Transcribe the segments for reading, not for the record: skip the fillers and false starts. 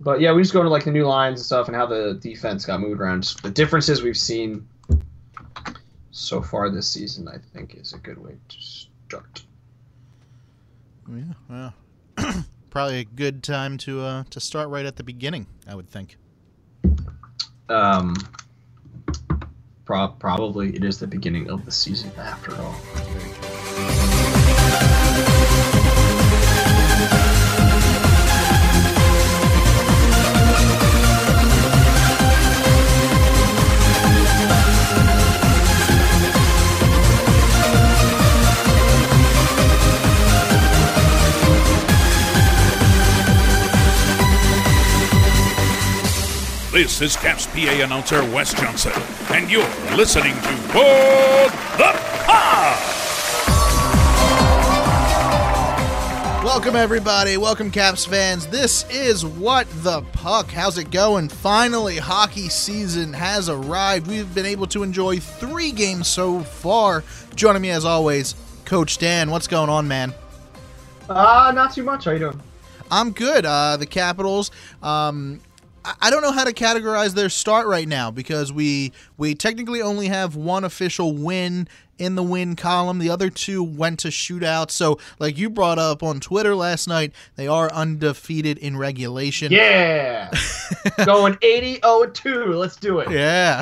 But yeah, we just go into like the new lines and stuff and how the defense got moved around. Just the differences we've seen so far this season, I think, is a good way to start. Yeah, well, probably a good time to start right at the beginning, I would think. Probably it is the beginning of the season after all. This is Caps PA announcer Wes Johnson, and you're listening to What the Puck! Welcome, everybody. Welcome, Caps fans. This is What the Puck. How's it going? Finally, hockey season has arrived. We've been able to enjoy 3 games so far. Joining me, as always, Coach Dan. What's going on, man? Not too much. How you doing? I'm good. The Capitals, I don't know how to categorize their start right now because we technically only have one official win in the win column. The other 2 went to shootouts. So, like you brought up on Twitter last night, they are undefeated in regulation. Yeah! Going 80-2. Let's do it. Yeah.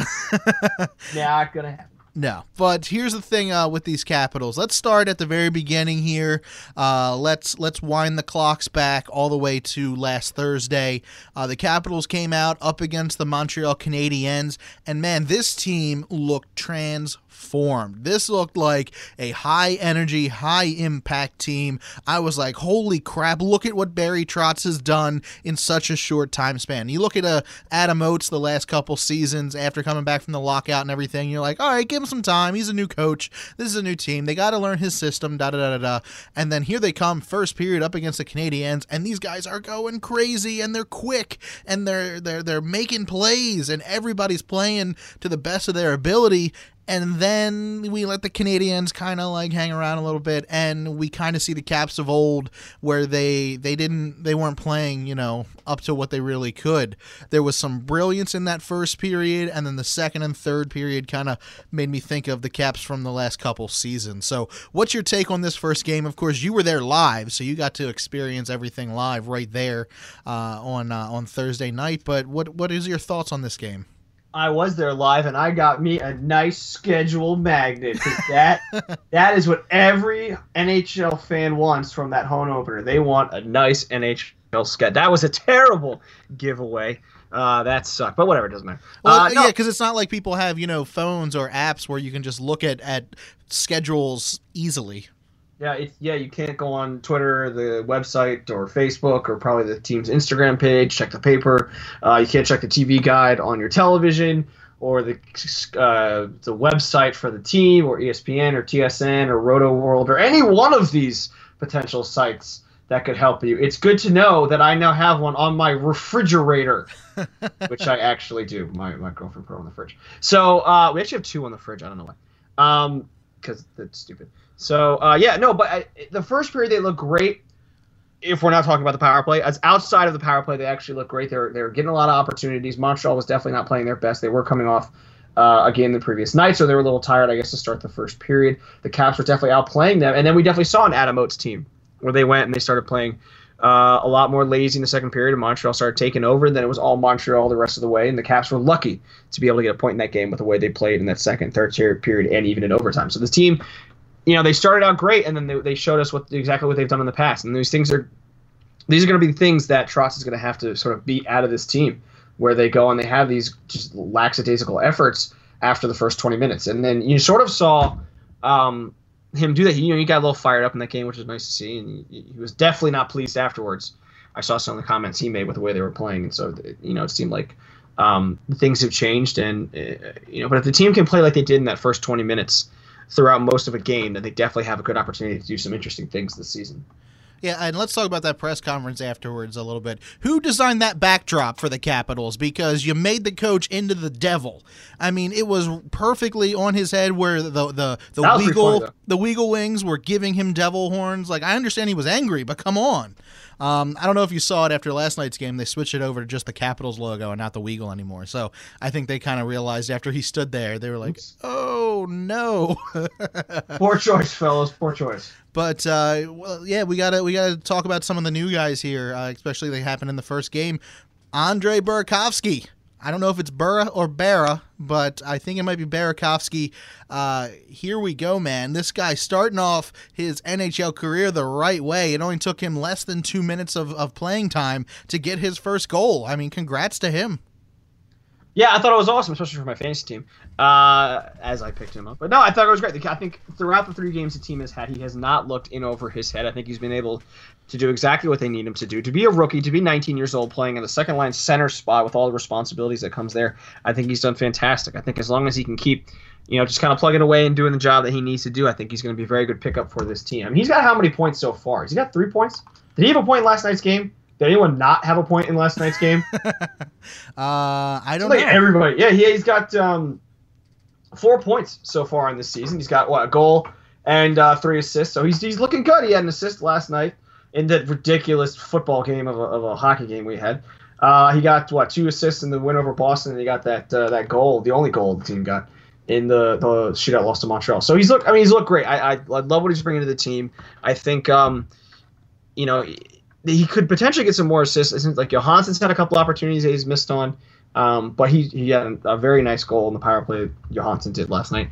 Not gonna happen. No, but here's the thing with these Capitals. Let's start at the very beginning here. Let's wind the clocks back all the way to last Thursday. The Capitals came out up against the Montreal Canadiens, and man, this team looked transformed. This looked like a high-energy, high-impact team. I was like, holy crap, look at what Barry Trotz has done in such a short time span. You look at Adam Oates the last couple seasons after coming back from the lockout and everything, you're like, all right, give him some time. He's a new coach. This is a new team. They got to learn his system, da-da-da-da-da. And then here they come, first period up against the Canadiens, and these guys are going crazy, and they're quick, and they're making plays, and everybody's playing to the best of their ability. And then we let the Canadiens kind of like hang around a little bit, and we kind of see the Caps of old where they weren't playing, up to what they really could. There was some brilliance in that first period, and then the second and third period kind of made me think of the Caps from the last couple seasons. So what's your take on this first game? Of course, you were there live, so you got to experience everything live right there on Thursday night. But what is your thoughts on this game? I was there live, and I got me a nice schedule magnet, because that is what every NHL fan wants from that home opener. They want a nice NHL schedule. That was a terrible giveaway. That sucked, but whatever, it doesn't matter. Well, yeah, because it's not like people have phones or apps where you can just look at schedules easily. Yeah, you can't go on Twitter, the website, or Facebook, or probably the team's Instagram page, check the paper. You can't check the TV guide on your television, or the website for the team, or ESPN, or TSN, or Roto World, or any one of these potential sites that could help you. It's good to know that I now have one on my refrigerator, which I actually do. My girlfriend put it on the fridge. So we actually have 2 on the fridge. I don't know why. Because that's stupid. So, but the first period, they look great. If we're not talking about the power play, as outside of the power play, they actually look great. They're getting a lot of opportunities. Montreal was definitely not playing their best. They were coming off a game the previous night, so they were a little tired, I guess, to start the first period. The Caps were definitely outplaying them, and then we definitely saw an Adam Oates team where they went and they started playing a lot more lazy in the second period, and Montreal started taking over, and then it was all Montreal the rest of the way, and the Caps were lucky to be able to get a point in that game with the way they played in that second, third period, and even in overtime. So this team, they started out great, and then they showed us exactly what they've done in the past, and these are going to be things that Trotz is going to have to sort of beat out of this team, where they go and they have these just lackadaisical efforts after the first 20 minutes, and then you sort of saw him do that. He got a little fired up in that game, which was nice to see, and he was definitely not pleased afterwards. I saw some of the comments he made with the way they were playing, and so it seemed like things have changed, and but if the team can play like they did in that first 20 minutes throughout most of a game, then they definitely have a good opportunity to do some interesting things this season. Yeah, and let's talk about that press conference afterwards a little bit. Who designed that backdrop for the Capitals? Because you made the coach into the devil. I mean, it was perfectly on his head where the Weagle wings were giving him devil horns. Like, I understand he was angry, but come on. I don't know if you saw it after last night's game. They switched it over to just the Capitals logo and not the Weagle anymore. So I think they kind of realized after he stood there, they were like, "Oh no!" Poor choice, fellas. Poor choice. But well, yeah, we gotta talk about some of the new guys here, especially they happened in the first game. Andre Burakovsky. I don't know if it's Burra or Barra, but I think it might be Burakovsky. Here we go, man. This guy starting off his NHL career the right way. It only took him less than 2 minutes of playing time to get his first goal. I mean, congrats to him. Yeah, I thought it was awesome, especially for my fantasy team, as I picked him up. But no, I thought it was great. I think throughout the 3 games the team has had, he has not looked in over his head. I think he's been able to do exactly what they need him to do. To be a rookie, to be 19 years old, playing in the second-line center spot with all the responsibilities that comes there, I think he's done fantastic. I think as long as he can keep, just kind of plugging away and doing the job that he needs to do, I think he's going to be a very good pickup for this team. I mean, he's got how many points so far? Has he got 3 points? Did he have a point in last night's game? Did anyone not have a point in last night's game? I don't know. Everybody. Yeah, he's got 4 points so far in this season. He's got, a goal and 3 assists. So he's looking good. He had an assist last night in that ridiculous football game of a hockey game we had. He got, 2 assists in the win over Boston, and he got that goal, the only goal the team got in the shootout loss to Montreal. So he's looked great. I love what he's bringing to the team. I think, he could potentially get some more assists. It seems like Johansson's had a couple opportunities that he's missed on, but he had a very nice goal in the power play that Johansson did last night.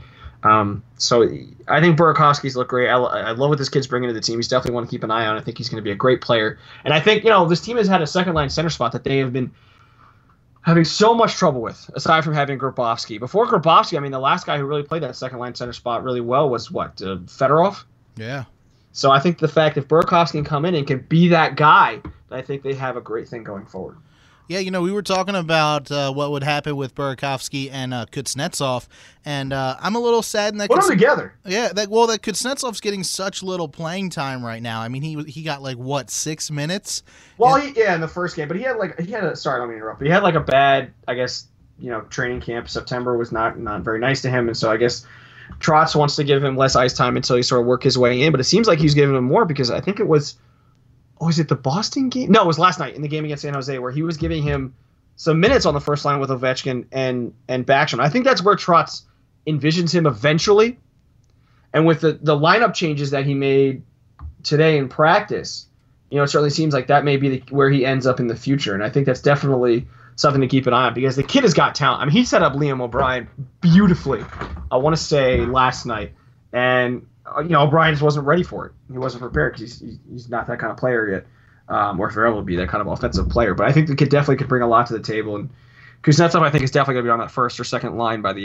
So I think Burakovsky's look great. I love what this kid's bringing to the team. He's definitely one to keep an eye on. I think he's going to be a great player. And I think, this team has had a second-line center spot that they have been having so much trouble with, aside from having Grabovski. Before Grabovski, the last guy who really played that second-line center spot really well was, Fedorov? Yeah. So I think the fact that Burakovsky can come in and can be that guy, I think they have a great thing going forward. Yeah, we were talking about what would happen with Burakovsky and Kuznetsov, and I'm a little sad in that. Put them together. Yeah, that Kuznetsov's getting such little playing time right now. I mean, he got 6 minutes. Well, in the first game, but he had sorry, let me interrupt. But he had a bad, I guess, training camp. September was not very nice to him, and so I guess Trotz wants to give him less ice time until he sort of work his way in, but it seems like he's giving him more because I think it was it the Boston game? No, it was last night in the game against San Jose where he was giving him some minutes on the first line with Ovechkin and Backstrom. I think that's where Trotz envisions him eventually. And with the lineup changes that he made today in practice, it certainly seems like that may be where he ends up in the future. And I think that's definitely something to keep an eye on because the kid has got talent. He set up Liam O'Brien beautifully, I want to say, last night. And, O'Brien just wasn't ready for it. He wasn't prepared because he's not that kind of player yet, or if they're able to be that kind of offensive player. But I think the kid definitely could bring a lot to the table. And Kuznetsov, I think, is definitely going to be on that first or second line by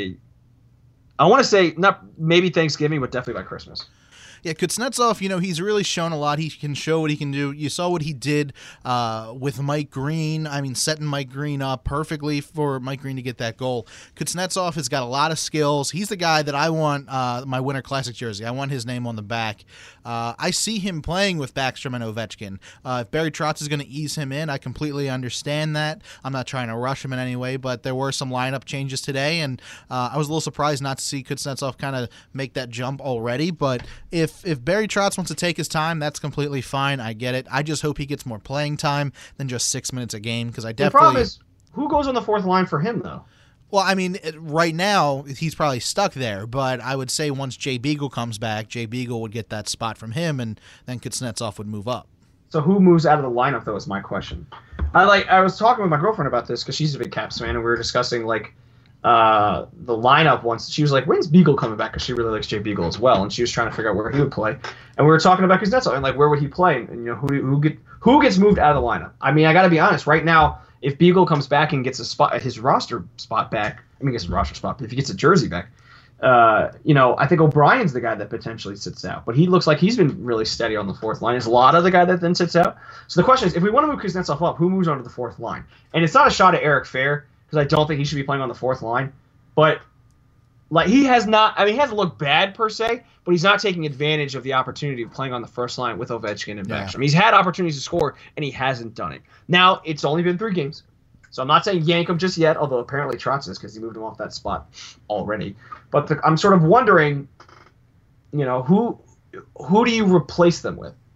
I want to say, not maybe Thanksgiving, but definitely by Christmas. Yeah, Kuznetsov, he's really shown a lot. He can show what he can do. You saw what he did with Mike Green. Setting Mike Green up perfectly for Mike Green to get that goal. Kuznetsov has got a lot of skills. He's the guy that I want my Winter Classic jersey. I want his name on the back. I see him playing with Backstrom and Ovechkin. If Barry Trotz is going to ease him in, I completely understand that. I'm not trying to rush him in any way, but there were some lineup changes today, and I was a little surprised not to see Kuznetsov kind of make that jump already. But if Barry Trotz wants to take his time, that's completely fine. I get it. I just hope he gets more playing time than just 6 minutes a game because I definitely. The problem is, who goes on the fourth line for him though? Well, right now he's probably stuck there, but I would say once Jay Beagle comes back, Jay Beagle would get that spot from him, and then Kuznetsov would move up. So who moves out of the lineup though is my question. I was talking with my girlfriend about this because she's a big Caps fan, and we were discussing the lineup once. She was like, when's Beagle coming back? Because she really likes Jay Beagle as well, and she was trying to figure out where he would play. And we were talking about Kuznetsov and where would he play, and who gets moved out of the lineup. I got to be honest. Right now, if Beagle comes back and gets his roster spot back, gets his roster spot. But if he gets a jersey back, I think O'Brien's the guy that potentially sits out. But he looks like he's been really steady on the fourth line. Is Lotta the guy that then sits out? So the question is, if we want to move Kuznetsov up, who moves onto the fourth line? And it's not a shot at Eric Fair, because I don't think he should be playing on the fourth line. But he hasn't looked bad per se, but he's not taking advantage of the opportunity of playing on the first line with Ovechkin and Backstrom. He's had opportunities to score, and he hasn't done it. Now, it's only been 3 games, so I'm not saying yank him just yet, although apparently Trotz is because he moved him off that spot already. But I'm sort of wondering, who do you replace them with?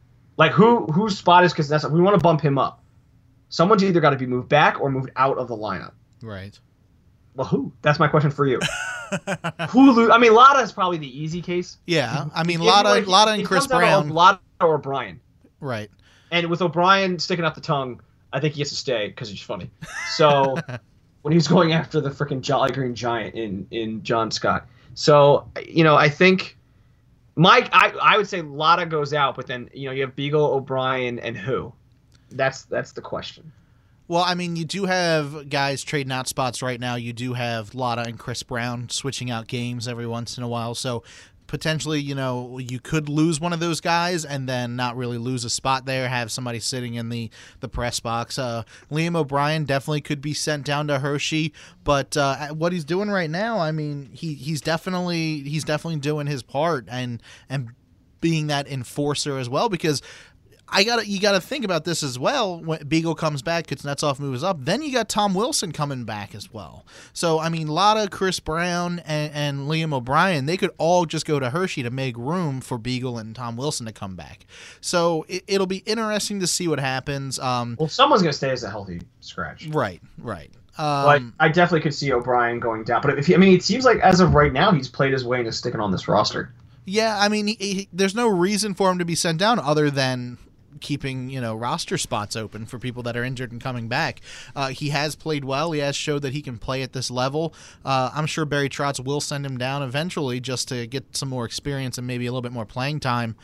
Like whose spot is Kuznetsov? We want to bump him up. Someone's either got to be moved back or moved out of the lineup. Right. Well, who? That's my question for you. I mean, Lada is probably the easy case. Yeah, I mean, Lada and Chris Brown. Lada or O'Brien. Right. And with O'Brien sticking out the tongue, I think he has to stay because he's funny. So when he was going after the freaking Jolly Green Giant in John Scott. So, I think Mike, I would say Lada goes out, but then, you have Beagle, O'Brien, and who? That's the question. Well, I mean, you do have guys trading out spots right now. You do have Lada and Chris Brown switching out games every once in a while. So potentially, you could lose one of those guys and then not really lose a spot there, have somebody sitting in the press box. Liam O'Brien definitely could be sent down to Hershey, but what he's doing right now, I mean, he's definitely doing his part and being that enforcer as well, because you gotta think about this as well. When Beagle comes back, Kuznetsov moves up, then you got Tom Wilson coming back as well. So I mean, Lada, Chris Brown, and Liam O'Brien, they could all just go to Hershey to make room for Beagle and Tom Wilson to come back. So it'll be interesting to see what happens. Well, someone's gonna stay as a healthy scratch. Right. But I definitely could see O'Brien going down. But it seems like as of right now, he's played his way into sticking on this roster. Yeah, I mean, there's no reason for him to be sent down other than keeping roster spots open for people that are injured and coming back. He has played well. He has showed that he can play at this level. I'm sure Barry Trotz will send him down eventually just to get some more experience and maybe a little bit more playing time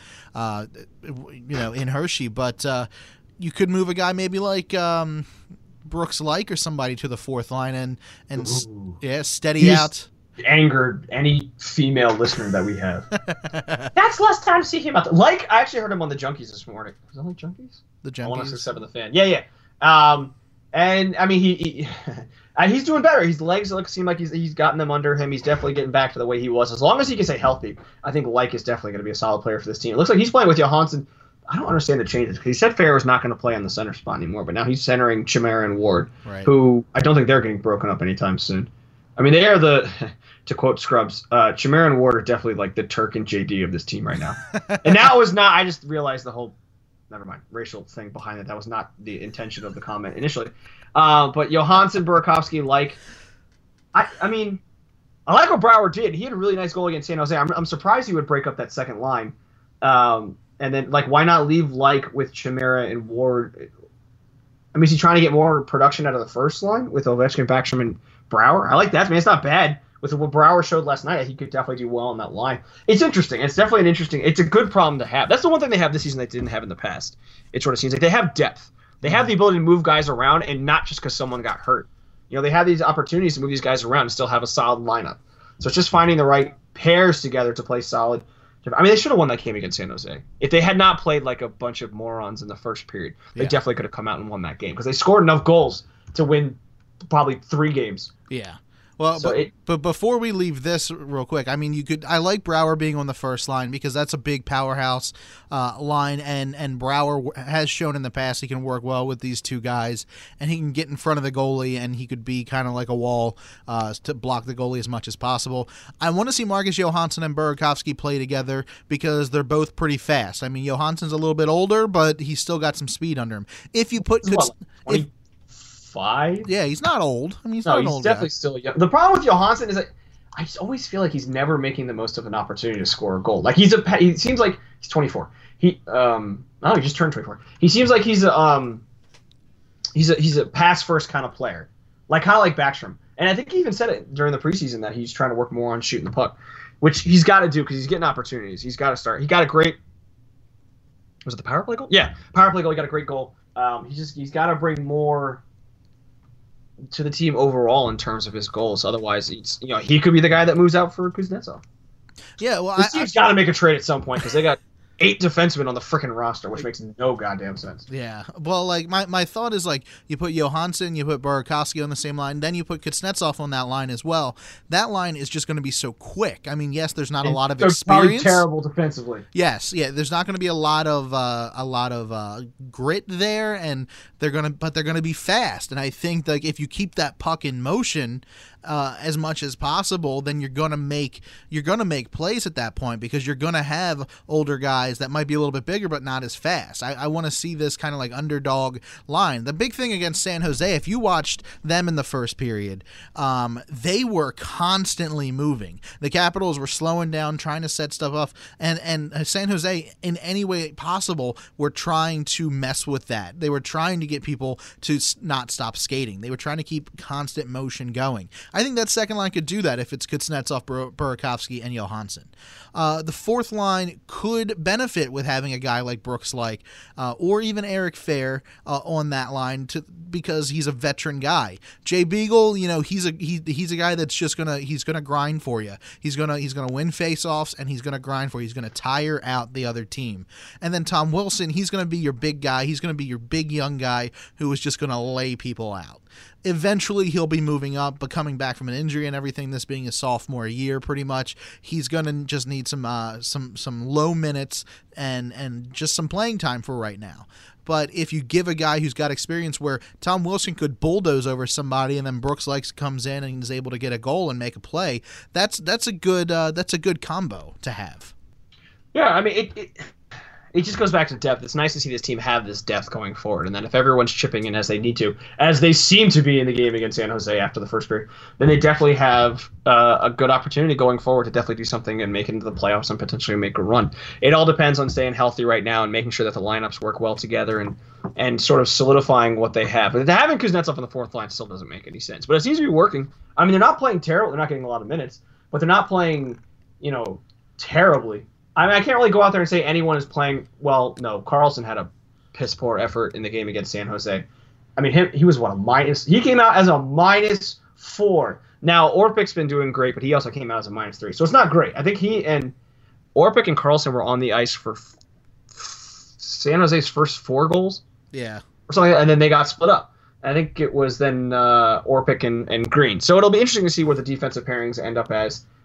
in Hershey. But you could move a guy maybe like Brooks Like or somebody to the fourth line and steady out. Angered any female listener that we have. That's less time to see him out there. I actually heard him on the Junkies this morning. Was it on the Junkies? The Junkies. I want to say 7 the Fan. Yeah. And I mean, he's doing better. His legs seem like he's gotten them under him. He's definitely getting back to the way he was. As long as he can stay healthy, I think is definitely going to be a solid player for this team. It looks like he's playing with Johansson. I don't understand the changes. He said Farrell's not going to play on the center spot anymore, but now he's centering Chimera and Ward, who I don't think they're getting broken up anytime soon. I mean, they are to quote Scrubs, Chimera and Ward are definitely like the Turk and JD of this team right now. And that was not, I just realized the whole, never mind, racial thing behind it. That was not the intention of the comment initially. But Johansson, Burakovsky, I mean, I like what Brouwer did. He had a really nice goal against San Jose. I'm surprised he would break up that second line. And then, why not leave with Chimera and Ward? I mean, is he trying to get more production out of the first line with Ovechkin, Backstrom, and Brouwer? I like that. I mean, it's not bad. With what Brouwer showed last night, he could definitely do well on that line. It's interesting. It's definitely it's a good problem to have. That's the one thing they have this season they didn't have in the past. It sort of seems like they have depth. They have the ability to move guys around, and not just because someone got hurt. They have these opportunities to move these guys around and still have a solid lineup. So it's just finding the right pairs together to play solid. I mean, they should have won that game against San Jose. If they had not played like a bunch of morons in the first period, they definitely could have come out and won that game because they scored enough goals to win probably 3 games. Yeah. Well, so but before we leave this real quick, I mean, I like Brouwer being on the first line because that's a big powerhouse line, and Brouwer has shown in the past he can work well with these two guys, and he can get in front of the goalie, and he could be kind of like a wall to block the goalie as much as possible. I want to see Marcus Johansson and Burakovsky play together because they're both pretty fast. I mean, Johansson's a little bit older, but he's still got some speed under him. If you put... 5? Yeah, he's not old. I mean, he's definitely still young. The problem with Johansson is that I just always feel like he's never making the most of an opportunity to score a goal. He seems like he's 24. He just turned 24. He seems like he's a pass first kind of player, kind of like Backstrom. And I think he even said it during the preseason that he's trying to work more on shooting the puck, which he's got to do because he's getting opportunities. He's got to start. He got a great. Was it the power play goal? Yeah, power play goal. He got a great goal. He's got to bring more to the team overall in terms of his goals. Otherwise, he could be the guy that moves out for Kuznetsov. Yeah, well, this team's got to make a trade at some point because they got 8 defensemen on the freaking roster, which makes no goddamn sense. Yeah. Well, my thought is you put Johansson, you put Burakovsky on the same line, then you put Kuznetsov on that line as well. That line is just going to be so quick. I mean, yes, there's not a lot of experience. Probably terrible defensively. Yes, yeah. There's not going to be a lot of grit there, and they're gonna be fast. And I think if you keep that puck in motion, as much as possible, then you're gonna make plays at that point, because you're gonna have older guys that might be a little bit bigger but not as fast. I want to see this kind of like underdog line. The big thing against San Jose, if you watched them in the first period, they were constantly moving. The Capitals were slowing down, trying to set stuff up, and San Jose, in any way possible, were trying to mess with that. They were trying to get people to not stop skating. They were trying to keep constant motion going. I think that second line could do that if it's Kuznetsov, Burakovsky, and Johansson. The fourth line could benefit with having a guy like Brooks or even Eric Fehr on that line, because he's a veteran guy. Jay Beagle, he's a guy that's just gonna grind for you. He's gonna win faceoffs, and he's gonna grind for you. He's gonna tire out the other team. And then Tom Wilson, he's gonna be your big guy. He's gonna be your big young guy who is just gonna lay people out. Eventually, he'll be moving up, but coming back from an injury and everything, this being his sophomore year, pretty much, he's gonna just need some low minutes and just some playing time for right now. But if you give a guy who's got experience, where Tom Wilson could bulldoze over somebody, and then Brooks comes in and is able to get a goal and make a play, that's a good combo to have. Yeah, I mean it just goes back to depth. It's nice to see this team have this depth going forward, and then if everyone's chipping in as they need to, as they seem to be in the game against San Jose after the first period, then they definitely have a good opportunity going forward to definitely do something and make it into the playoffs and potentially make a run. It all depends on staying healthy right now and making sure that the lineups work well together and sort of solidifying what they have. But having Kuznetsov on the fourth line still doesn't make any sense. But it seems to be working. I mean, they're not playing terrible. They're not getting a lot of minutes, but they're not playing, terribly. I mean, I can't really go out there and say anyone is playing well. No, Carlson had a piss poor effort in the game against San Jose. I mean, he was a minus. He came out as a -4. Now Orpik's been doing great, but he also came out as a -3. So it's not great. I think he and Orpik and Carlson were on the ice for San Jose's first 4 goals. Yeah, or something, and then they got split up. I think it was then Orpik and Green. So it'll be interesting to see what the defensive pairings end up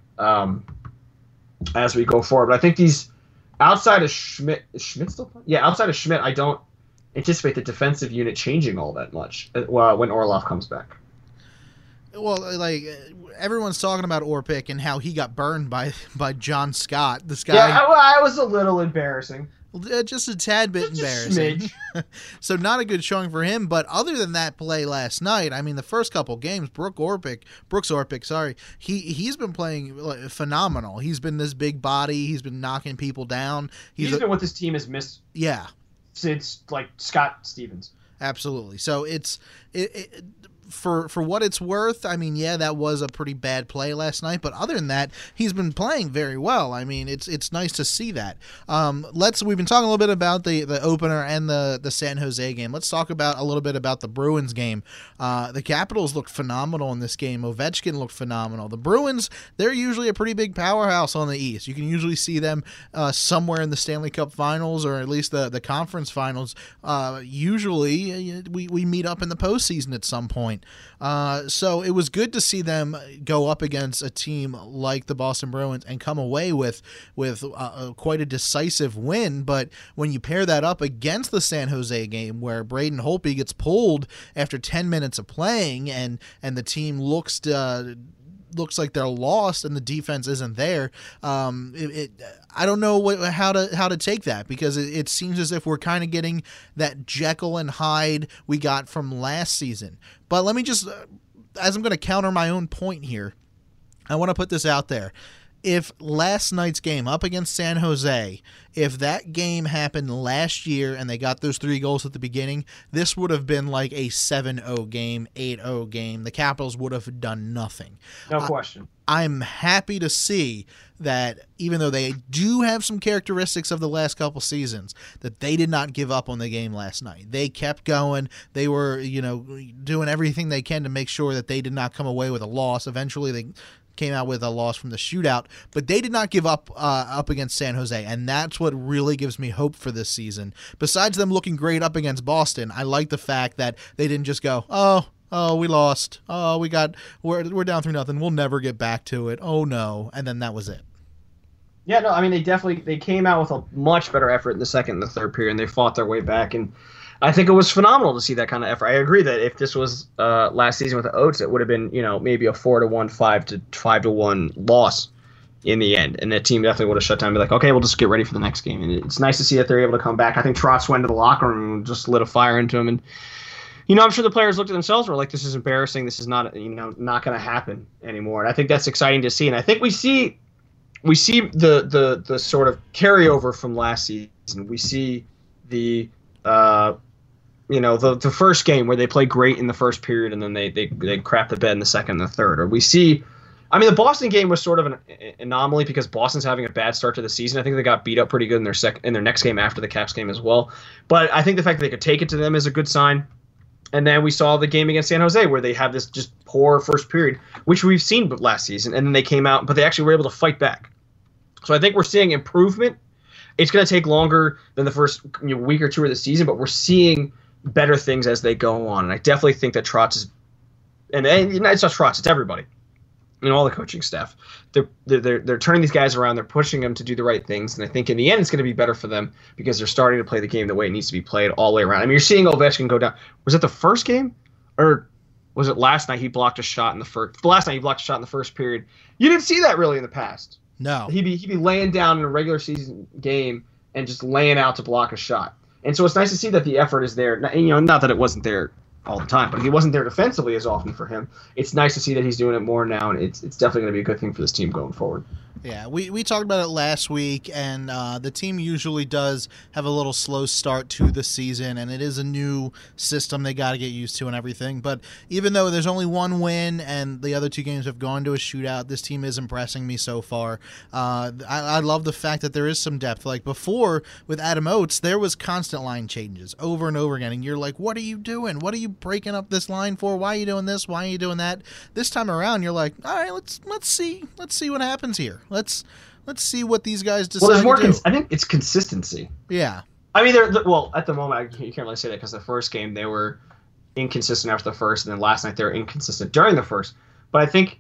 as we go forward. But I think these, outside of Schmidt, is Schmidt still playing? Yeah, outside of Schmidt, I don't anticipate the defensive unit changing all that much when Orlov comes back. Well, everyone's talking about Orpik and how he got burned by John Scott. This guy. Yeah, I was a little embarrassing. Just a tad bit embarrassing. So not a good showing for him. But other than that play last night, I mean, the first couple games, Brooks Orpik, he's been playing phenomenal. He's been this big body. He's been knocking people down. He's been what this team has missed. Yeah, since Scott Stevens. Absolutely. So it's for what it's worth, I mean, yeah, that was a pretty bad play last night, but other than that, he's been playing very well. I mean, it's nice to see that. We've been talking a little bit about the opener and the San Jose game. Let's talk about a little bit about the Bruins game. The Capitals looked phenomenal in this game. Ovechkin looked phenomenal. The Bruins, they're usually a pretty big powerhouse on the East. You can usually see them somewhere in the Stanley Cup Finals, or at least the conference finals. Usually, we meet up in the postseason at some point. So it was good to see them go up against a team like the Boston Bruins and come away with quite a decisive win. But when you pair that up against the San Jose game, where Braden Holtby gets pulled after 10 minutes of playing, and the team looks like they're lost and the defense isn't there, I don't know how to take that, because it seems as if we're kind of getting that Jekyll and Hyde we got from last season. But let me just, as I'm going to counter my own point here, I want to put this out there. If last night's game up against San Jose, if that game happened last year and they got those 3 goals at the beginning, this would have been like a 7-0 game, 8-0 game. The Capitals would have done nothing. No question. I'm happy to see that even though they do have some characteristics of the last couple seasons, that they did not give up on the game last night. They kept going. They were, doing everything they can to make sure that they did not come away with a loss. Eventually, they came out with a loss from the shootout, but they did not give up against San Jose, and that's what really gives me hope for this season. Besides them looking great up against Boston, I like the fact that they didn't just go, oh, we lost. Oh, we're down 3-0. We'll never get back to it. Oh no, and then that was it. Yeah, no, I mean they came out with a much better effort in the second and the third period, and they fought their way back. And I think it was phenomenal to see that kind of effort. I agree that if this was last season with the Oats, it would have been, maybe a 4-1, 5-1 loss in the end, and the team definitely would have shut down and be like, okay, we'll just get ready for the next game. And it's nice to see that they're able to come back. I think Trotz went to the locker room and just lit a fire into him, and I'm sure the players looked at themselves and were like, this is embarrassing. This is not not going to happen anymore. And I think that's exciting to see. And I think we see the sort of carryover from last season. We see the the first game where they play great in the first period and then they crap the bed in the second and the third. Or we see, the Boston game was sort of an anomaly because Boston's having a bad start to the season. I think they got beat up pretty good in their next game after the Caps game as well. But I think the fact that they could take it to them is a good sign. And then we saw the game against San Jose where they have this just poor first period, which we've seen last season. And then they came out, but they actually were able to fight back. So I think we're seeing improvement. It's going to take longer than the first week or two of the season, but we're seeing better things as they go on. And I definitely think that Trotz is, and it's not Trotz, it's everybody, all the coaching staff. They're turning these guys around. They're pushing them to do the right things. And I think in the end, it's going to be better for them because they're starting to play the game the way it needs to be played all the way around. You're seeing Ovechkin go down. Was it the first game, or was it last night? He blocked a shot in the first. Last night he blocked a shot in the first period. You didn't see that really in the past. No, he'd be laying down in a regular season game and just laying out to block a shot. And so it's nice to see that the effort is there. Not that it wasn't there all the time, but he wasn't there defensively as often for him. It's nice to see that he's doing it more now, and it's definitely going to be a good thing for this team going forward. Yeah, we talked about it last week, and the team usually does have a little slow start to the season, and it is a new system they got to get used to and everything. But even though there's only one win and the other two games have gone to a shootout, this team is impressing me so far. I love the fact that there is some depth. Like before with Adam Oates, there was constant line changes over and over again, and you're like, what are you doing? What are you breaking up this line for? Why are you doing this? Why are you doing that? This time around, you're like, all right, let's see what happens here. Let's see what these guys decide. Well, there's more. To do. I think it's consistency. Yeah. At the moment, you can't really say that because the first game they were inconsistent after the first, and then last night they were inconsistent during the first. But I think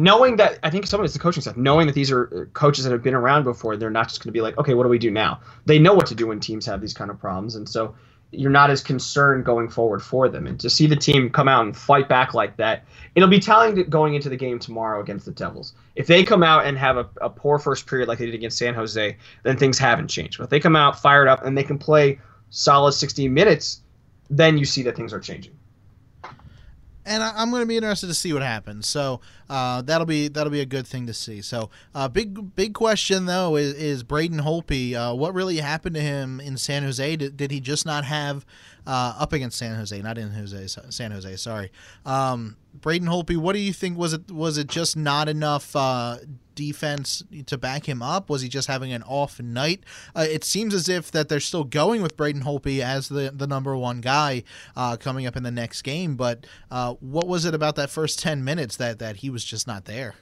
some of it's the coaching staff, knowing that these are coaches that have been around before, they're not just going to be like, okay, what do we do now? They know what to do when teams have these kind of problems, and so you're not as concerned going forward for them. And to see the team come out and fight back like that, it'll be telling going into the game tomorrow against the Devils. If they come out and have a poor first period like they did against San Jose, then things haven't changed. But if they come out fired up and they can play solid 60 minutes, then you see that things are changing. And I'm going to be interested to see what happens. So that'll be a good thing to see. So big question though is Braden Holtby. What really happened to him in San Jose? Did he just not have up against San Jose, not in San Jose? Sorry, Braden Holtby. What do you think? Was it just not enough defense to back him up? Was he just having an off night? It seems as if that they're still going with Braden Holtby as the number one guy coming up in the next game. But what was it about that first 10 minutes that he was just not there?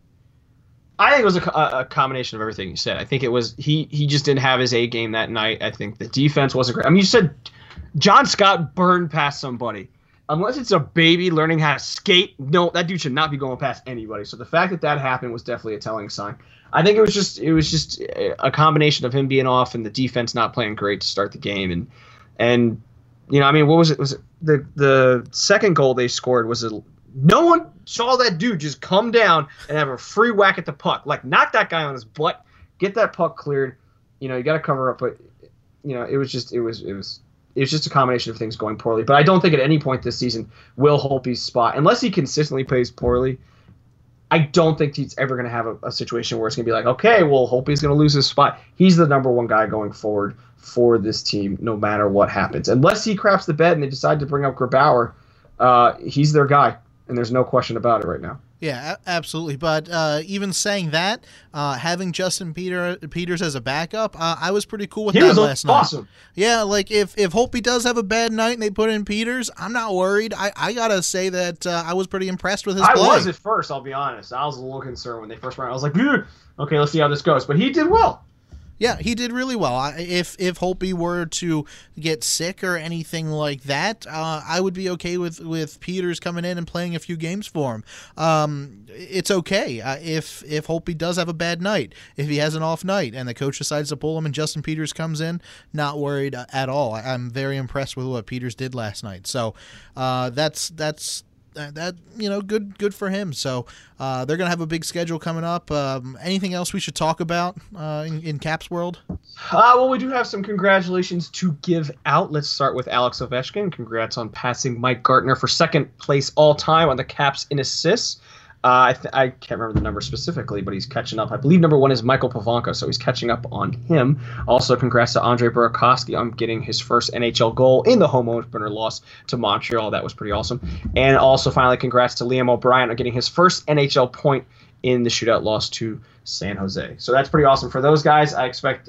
I think it was a combination of everything you said. I think it was he just didn't have his A game that night. I think the defense wasn't great. You said John Scott burned past somebody. Unless it's a baby learning how to skate, no, that dude should not be going past anybody. So the fact that happened was definitely a telling sign. I think it was just a combination of him being off and the defense not playing great to start the game. And what was it? Was it the second goal they scored? No one saw that dude just come down and have a free whack at the puck, like knock that guy on his butt, get that puck cleared. You got to cover up, but it was just a combination of things going poorly. But I don't think at any point this season will Holtby's spot, unless he consistently plays poorly, I don't think he's ever going to have a situation where it's going to be like, okay, well, Holtby's going to lose his spot. He's the number one guy going forward for this team no matter what happens. Unless he craps the bed and they decide to bring up Grabauer, he's their guy, and there's no question about it right now. Yeah, absolutely. But even saying that, having Justin Peters as a backup, I was pretty cool with that last night. Awesome. Yeah, like if Holtby does have a bad night and they put in Peters, I'm not worried. I got to say that I was pretty impressed with his play. I was at first, I'll be honest. I was a little concerned when they first ran. I was like, okay, let's see how this goes. But he did well. Yeah, he did really well. If Holtby were to get sick or anything like that, I would be okay with Peters coming in and playing a few games for him. It's okay if Holtby does have a bad night, if he has an off night, and the coach decides to pull him and Justin Peters comes in. Not worried at all. I'm very impressed with what Peters did last night. So that's good for him. So they're going to have a big schedule coming up. Anything else we should talk about in Caps world? Well, we do have some congratulations to give out. Let's start with Alex Ovechkin. Congrats on passing Mike Gartner for second place all time on the Caps in assists. I can't remember the number specifically, but he's catching up. I believe number 1 is Michael Pavanka, so he's catching up on him. Also, congrats to Andre Burakovsky on getting his first NHL goal in the home opener loss to Montreal. That was pretty awesome. And also, finally, congrats to Liam O'Brien on getting his first NHL point in the shootout loss to San Jose. So that's pretty awesome for those guys. I expect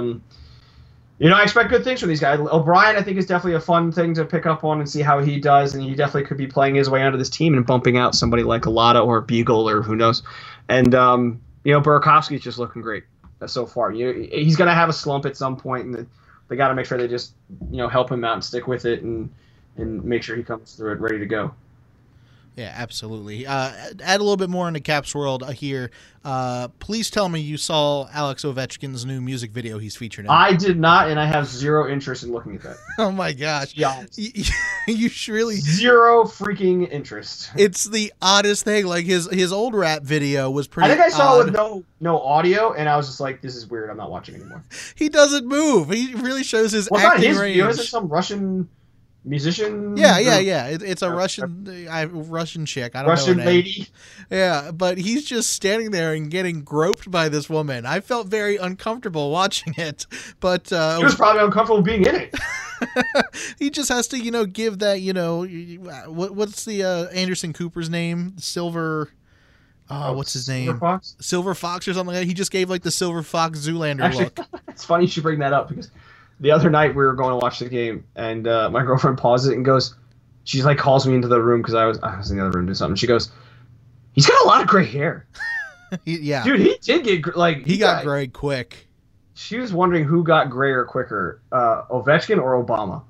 I expect good things from these guys. O'Brien, I think, is definitely a fun thing to pick up on and see how he does, and he definitely could be playing his way onto this team and bumping out somebody like Alada or Beagle or who knows. And, Burakovsky's just looking great so far. He's going to have a slump at some point, and they got to make sure they just, help him out and stick with it and make sure he comes through it ready to go. Yeah, absolutely. Add a little bit more into Caps World here. Please tell me you saw Alex Ovechkin's new music video he's featured in. I did not, and I have zero interest in looking at that. Oh, my gosh. Yeah. You really... Zero freaking interest. It's the oddest thing. Like, his old rap video was pretty I think I saw odd. it with no audio, and I was just like, this is weird. I'm not watching anymore. He doesn't move. He really shows his Well, acting not his range. video. Is it some Russian musician? Yeah. It's a Russian chick. I don't know Russian her name. lady. Yeah, but he's just standing there and getting groped by this woman. I felt very uncomfortable watching it, but He was probably uncomfortable being in it. he just has to, give that, what's the Anderson Cooper's name? Silver. What's his name? Silver Fox? Silver Fox or something like that. He just gave like the Silver Fox Zoolander look. It's funny you should bring that up because the other night we were going to watch the game and my girlfriend pauses it and goes, she's like calls me into the room because I was in the other room doing something. She goes, he's got a lot of gray hair. Yeah, dude, he did get like he got gray quick. She was wondering who got grayer quicker, Ovechkin or Obama.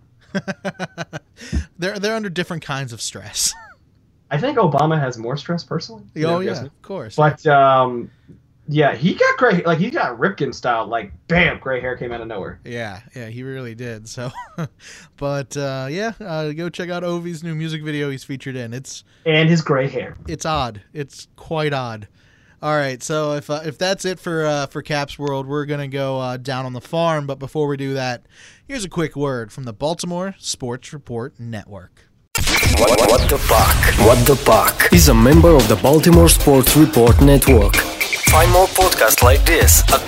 They're under different kinds of stress. I think Obama has more stress personally. Oh yeah, of course. But yeah, he got gray. Like he got Ripken style. Like bam, gray hair came out of nowhere. Yeah, he really did. So, but go check out Ovi's new music video he's featured in. And his gray hair. It's odd. It's quite odd. All right, so if that's it for Caps World, we're gonna go down on the farm. But before we do that, here's a quick word from the Baltimore Sports Report Network. What the Puck? What the Puck is a member of the Baltimore Sports Report Network. Find more podcasts like this at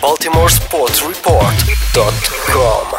baltimoresportsreport.com.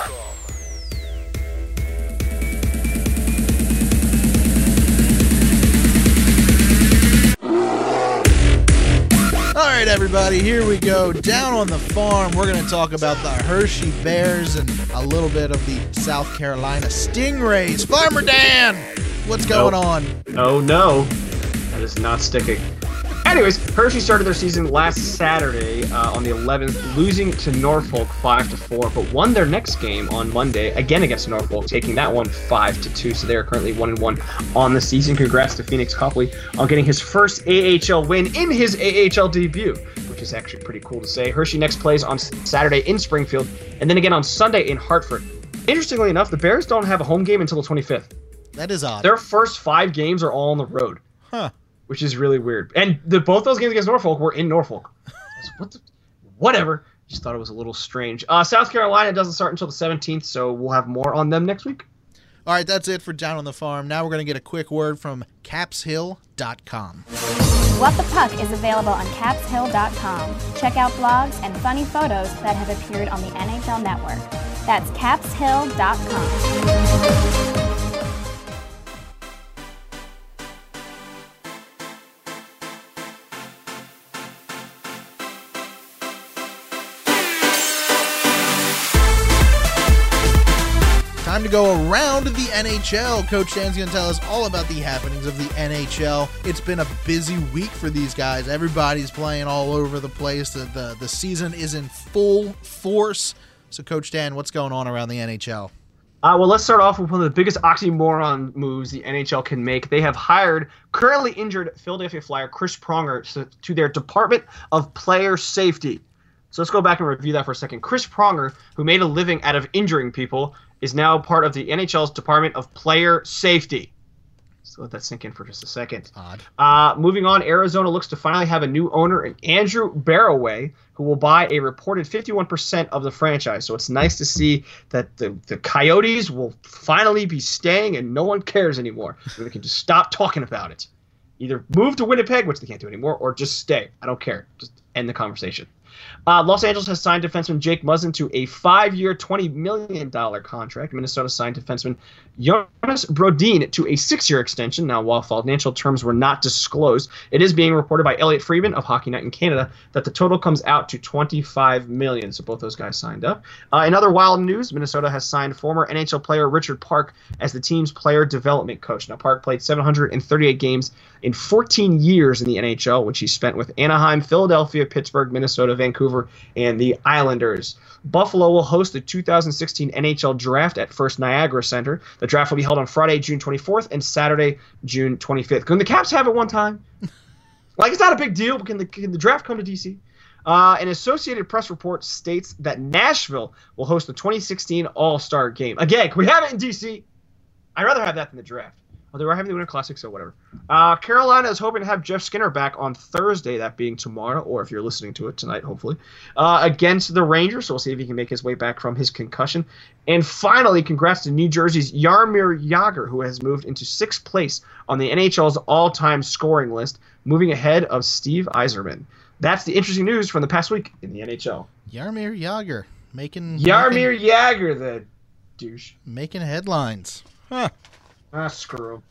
All right, everybody, here we go. Down on the farm, we're going to talk about the Hershey Bears and a little bit of the South Carolina Stingrays. Farmer Dan, what's going on? Oh, no. That is not sticking. Anyways, Hershey started their season last Saturday on the 11th, losing to Norfolk 5-4, but won their next game on Monday, again against Norfolk, taking that one 5-2, so they are currently 1-1 on the season. Congrats to Phoenix Copley on getting his first AHL win in his AHL debut, which is actually pretty cool to say. Hershey next plays on Saturday in Springfield, and then again on Sunday in Hartford. Interestingly enough, the Bears don't have a home game until the 25th. That is odd. Their first 5 games are all on the road. Huh. Which is really weird. And both those games against Norfolk were in Norfolk. Whatever. Just thought it was a little strange. South Carolina doesn't start until the 17th, so we'll have more on them next week. All right, that's it for Down on the Farm. Now we're going to get a quick word from CapsHill.com. What the Puck is available on CapsHill.com. Check out blogs and funny photos that have appeared on the NHL Network. That's CapsHill.com. Time time to go around the NHL. Coach Dan's going to tell us all about the happenings of the NHL. It's been a busy week for these guys. Everybody's playing all over the place. The season is in full force. So, Coach Dan, what's going on around the NHL? Well, let's start off with one of the biggest oxymoron moves the NHL can make. They have hired currently injured Philadelphia Flyer Chris Pronger to their Department of Player Safety. So let's go back and review that for a second. Chris Pronger, who made a living out of injuring people, is now part of the NHL's Department of Player Safety. So let that sink in for just a second. Odd. Moving on, Arizona looks to finally have a new owner in Andrew Barroway, who will buy a reported 51% of the franchise. So it's nice to see that the Coyotes will finally be staying and no one cares anymore. So they can just stop talking about it. Either move to Winnipeg, which they can't do anymore, or just stay. I don't care. Just end the conversation. Los Angeles has signed defenseman Jake Muzzin to a 5-year, $20 million contract. Minnesota signed defenseman Jonas Brodin to a 6-year extension. Now, while financial terms were not disclosed, it is being reported by Elliot Friedman of Hockey Night in Canada that the total comes out to $25 million. So both those guys signed up. In other wild news, Minnesota has signed former NHL player Richard Park as the team's player development coach. Now, Park played 738 games in 14 years in the NHL, which he spent with Anaheim, Philadelphia, Pittsburgh, Minnesota, Vancouver, and the Islanders. Buffalo will host the 2016 NHL Draft at First Niagara Center. The draft will be held on Friday, June 24th, and Saturday, June 25th. Can the Caps have it one time? It's not a big deal, but can the draft come to D.C.? An Associated Press report states that Nashville will host the 2016 All-Star Game. Again, can we have it in D.C.? I'd rather have that than the draft. They were having the Winter Classic, so whatever. Carolina is hoping to have Jeff Skinner back on Thursday, that being tomorrow, or if you're listening to it tonight, hopefully, against the Rangers. So we'll see if he can make his way back from his concussion. And finally, congrats to New Jersey's Jaromir Jagr, who has moved into 6th place on the NHL's all-time scoring list, moving ahead of Steve Yzerman. That's the interesting news from the past week in the NHL. Jaromir Jagr Jaromir Jagr, the douche. Making headlines. Huh. Screw.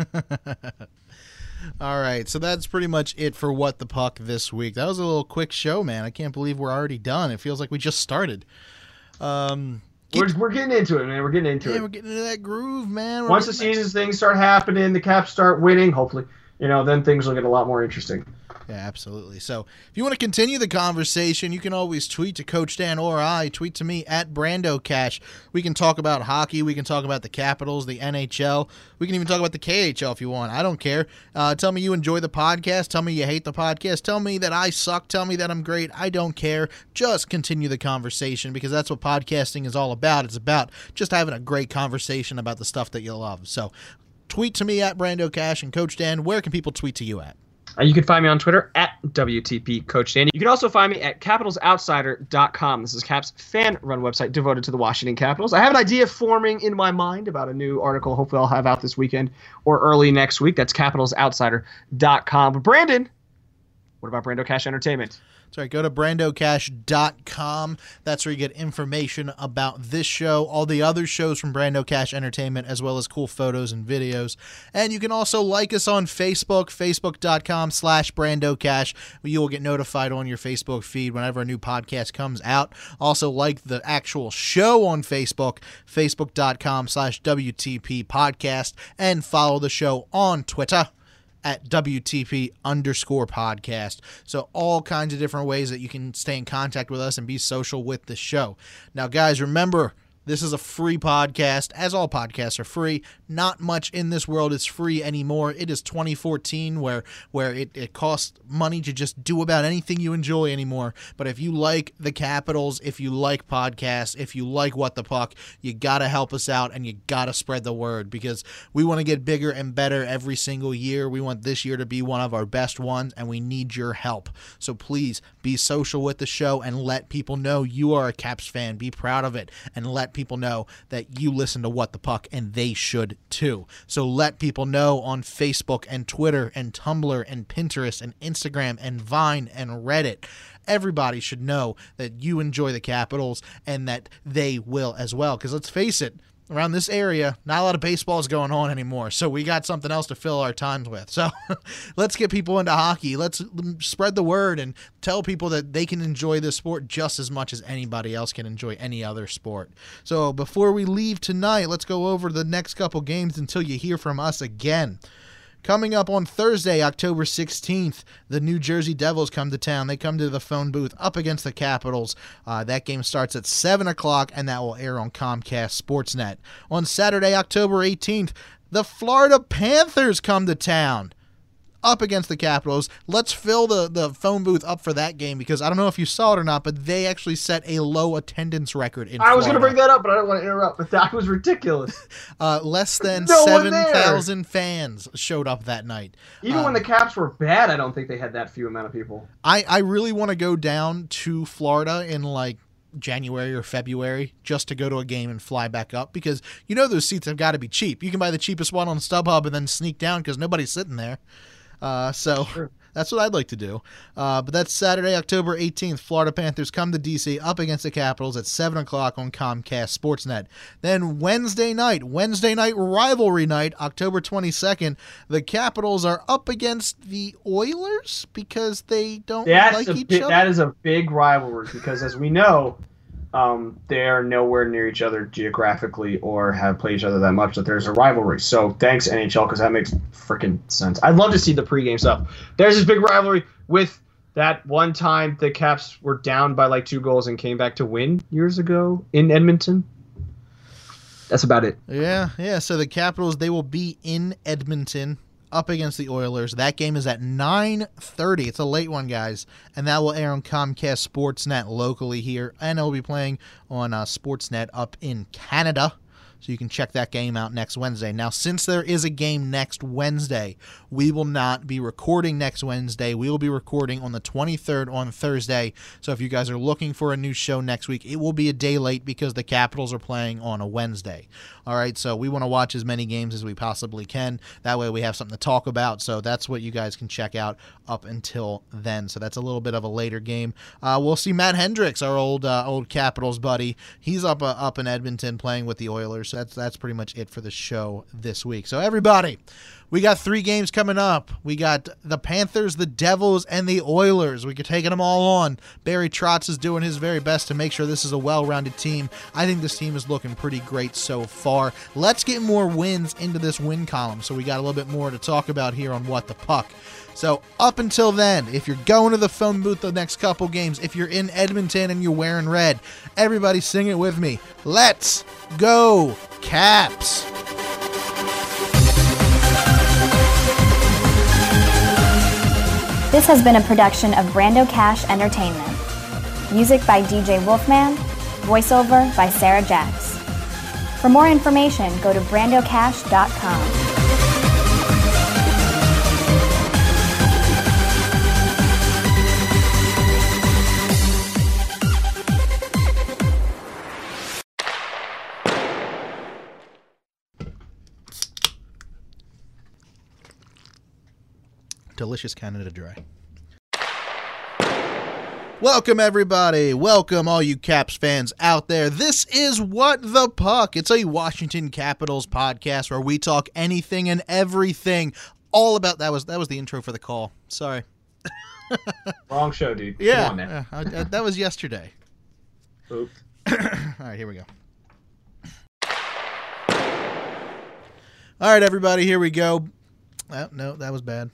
All right, so that's pretty much it for What the Puck this week. That was a little quick show, man. I can't believe we're already done. It feels like we just started. We're getting into it, man. We're getting into it. We're getting into that groove, man. Once the season's things start happening, the Caps start winning, hopefully, then things will get a lot more interesting. Yeah, absolutely. So if you want to continue the conversation, you can always tweet to Coach Dan or I. Tweet to me at BrandoCash. We can talk about hockey. We can talk about the Capitals, the NHL. We can even talk about the KHL if you want. I don't care. Tell me you enjoy the podcast. Tell me you hate the podcast. Tell me that I suck. Tell me that I'm great. I don't care. Just continue the conversation because that's what podcasting is all about. It's about just having a great conversation about the stuff that you love. So tweet to me at BrandoCash. And Coach Dan, where can people tweet to you at? You can find me on Twitter at WTP Coach Dan. You can also find me at CapitalsOutsider.com. This is Cap's fan-run website devoted to the Washington Capitals. I have an idea forming in my mind about a new article hopefully I'll have out this weekend or early next week. That's CapitalsOutsider.com. But Brandon, what about Brando Cash Entertainment? That's right. Go to brandocash.com. That's where you get information about this show, all the other shows from Brando Cash Entertainment, as well as cool photos and videos. And you can also like us on Facebook, facebook.com/BrandoCash. You will get notified on your Facebook feed whenever a new podcast comes out. Also like the actual show on Facebook, facebook.com/WTP Podcast, and follow the show on Twitter at WTP_podcast. So all kinds of different ways that you can stay in contact with us and be social with the show. Now, guys, remember, this is a free podcast, as all podcasts are free. Not much in this world is free anymore. It is 2014 where it costs money to just do about anything you enjoy anymore. But if you like the Capitals, if you like podcasts, if you like What the Puck, you got to help us out and you got to spread the word because we want to get bigger and better every single year. We want this year to be one of our best ones and we need your help. So please be social with the show and let people know you are a Caps fan. Be proud of it and let people know that you listen to What the Puck and they should too. So let people know on Facebook and Twitter and Tumblr and Pinterest and Instagram and Vine and Reddit. Everybody should know that you enjoy the Capitals and that they will as well. Because let's face it, around this area, not a lot of baseball is going on anymore, so we got something else to fill our times with. So let's get people into hockey. Let's spread the word and tell people that they can enjoy this sport just as much as anybody else can enjoy any other sport. So before we leave tonight, let's go over the next couple games until you hear from us again. Coming up on Thursday, October 16th, the New Jersey Devils come to town. They come to the phone booth up against the Capitals. That game starts at 7 o'clock, and that will air on Comcast Sportsnet. On Saturday, October 18th, the Florida Panthers come to town up against the Capitals. Let's fill the phone booth up for that game because I don't know if you saw it or not, but they actually set a low attendance record in Florida. I was going to bring that up, but I don't want to interrupt, but that was ridiculous. Less than 7,000 fans showed up that night. Even when the Caps were bad, I don't think they had that few amount of people. I really want to go down to Florida in like January or February just to go to a game and fly back up because those seats have got to be cheap. You can buy the cheapest one on StubHub and then sneak down because nobody's sitting there. Sure. That's what I'd like to do. But that's Saturday, October 18th. Florida Panthers come to D.C. up against the Capitals at 7 o'clock on Comcast Sportsnet. Then Wednesday night rivalry night, October 22nd, the Capitals are up against the Oilers because they don't like each other. That is a big rivalry because, as we know, they are nowhere near each other geographically or have played each other that much that there's a rivalry. So thanks, NHL, because that makes freaking sense. I'd love to see the pregame stuff. There's this big rivalry with that one time the Caps were down by like 2 goals and came back to win years ago in Edmonton. That's about it. Yeah. So the Capitals, they will be in Edmonton up against the Oilers. That game is at 9:30. It's a late one, guys, and that will air on Comcast Sportsnet locally here, and it will be playing on Sportsnet up in Canada. So you can check that game out next Wednesday. Now, since there is a game next Wednesday, we will not be recording next Wednesday. We will be recording on the 23rd on Thursday. So if you guys are looking for a new show next week, it will be a day late because the Capitals are playing on a Wednesday. All right, so we want to watch as many games as we possibly can. That way we have something to talk about. So that's what you guys can check out up until then. So that's a little bit of a later game. We'll see Matt Hendricks, our old Capitals buddy. He's up in Edmonton playing with the Oilers. So that's pretty much it for the show this week. So everybody, we got 3 games coming up. We got the Panthers, the Devils, and the Oilers. We're taking them all on. Barry Trotz is doing his very best to make sure this is a well-rounded team. I think this team is looking pretty great so far. Let's get more wins into this win column so we got a little bit more to talk about here on What the Puck. So up until then, if you're going to the phone booth the next couple games, if you're in Edmonton and you're wearing red, everybody sing it with me. Let's go, Caps! This has been a production of Brando Cash Entertainment. Music by DJ Wolfman, voiceover by Sarah Jacks. For more information, go to brandocash.com. Delicious Canada Dry. Welcome, everybody. Welcome, all you Caps fans out there. This is What the Puck. It's a Washington Capitals podcast where we talk anything and everything all about... That was the intro for the call. Sorry. Wrong show, dude. Yeah. Come on, man. That was yesterday. Oops. All right, here we go. All right, everybody, here we go. Oh, no, that was bad.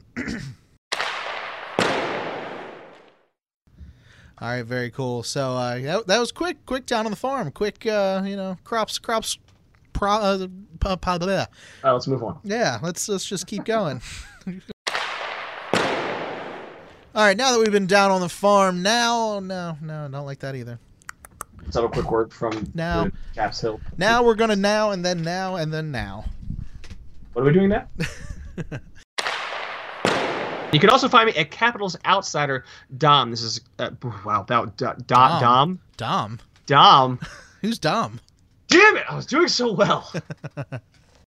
All right, very cool. So that was quick down on the farm. Quick, crops. Let's move on. Yeah, let's just keep going. All right, now that we've been down on the farm, no, don't like that either. Let's have a quick word from now. Caps Hill. Now we're gonna now and then now and then now. What are we doing now? You can also find me at Capitals Outsider Dom. This is about Dom. Dom. Dom. Who's Dom? Damn it! I was doing so well.